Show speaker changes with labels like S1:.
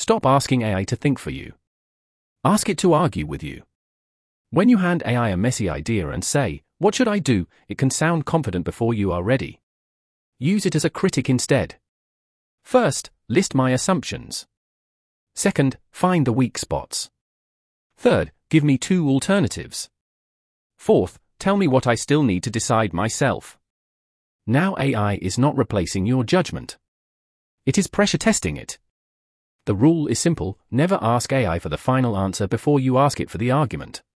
S1: Stop asking AI to think for you. Ask it to argue with you. When you hand AI a messy idea and say, "What should I do?" it can sound confident before you are ready. Use it as a critic instead. First, list my assumptions. Second, find the weak spots. Third, give me 2 alternatives. Fourth, tell me what I still need to decide myself. Now AI is not replacing your judgment. It is pressure testing it. The rule is simple: never ask AI for the final answer before you ask it for the argument.